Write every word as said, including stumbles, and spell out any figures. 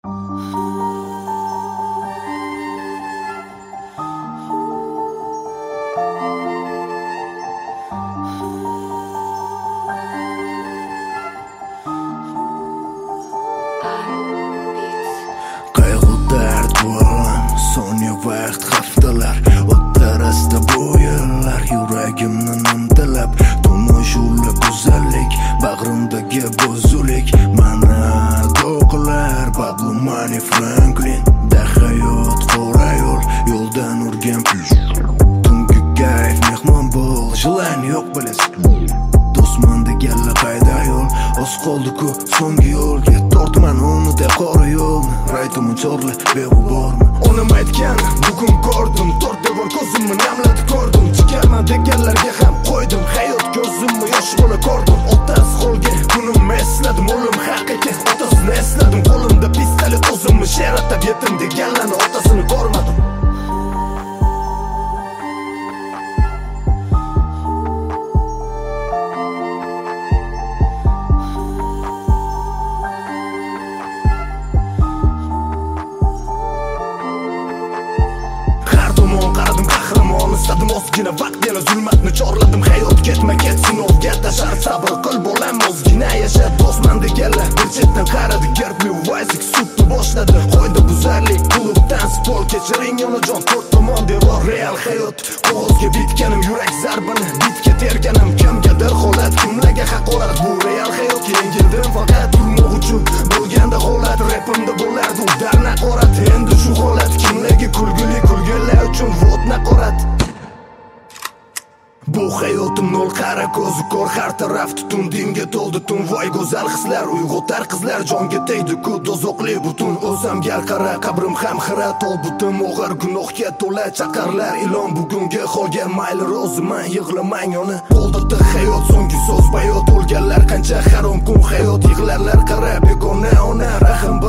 Qayg'u dard bu olam, soniya vaqt haftalar o'ttarasida bu yillar yuragimni nimtalab tomoshular go'zallik bag'rimdagi bo'zulik mana do'qlar Pablo Mani Franklin da hayot qora yo'l yo'ldan urgan plush tungi kayf mehmon bo'l желание yo'q bilasan do'stman deganlar qayda yo'l oz qoldi-ku so'nggi yo'lga tortman unida qora yo'lni raytumun chorla behu bormi onam aytgan bugun ko'rdim to'rt devor ko'zimni namladi ko'rdim chikarman deganlarga ham qo'ydim hayot ko'zimni yosh bola ko'rdim otasi qolgan kunimni esladim o'lim haqiqiy otasini esladim qo'limda pistolet o'zimni sher atab yetim deganlarni otasini ko'rmadim istadim ozgina vaqt yana zulmatni chorladim hayot ketma ket sinovga tashar sabr qil bolam ozgina yasha do'stman deganlar bir chetdan qaradi gerbli vayzik sudni boshladi qo'ydi buzarlik klubdan spol kechiring onajon to'rt tomon devor real hayot qog'ozga bitganim yurak zarbini bitga terganim kimgadir holat kimlarga haqorat bu real hayot yengildim faqat turmoq uchun bo'lganda holat rapimda bo'lardi u darna qorat endi shu holat kimlarga kulgili kulganlar uchun vot naqorat bu hayotim nol qara ko'zi ko'r har taraf tutun dinga to'ldi tun voy go'zal hislar uyg'otar qizlar jonga tegdi-ku dozoqli butun o'zamga qara qabrim ham xira tobutim og'ir gunohga to'la chaqarlar ilon bugunga qolgan mayli roziman yig'lamang ona qoldirdi hayot so'nggi so'z bayot o'lganlar qancha harom kun hayot yig'larlar qara begona ona rahim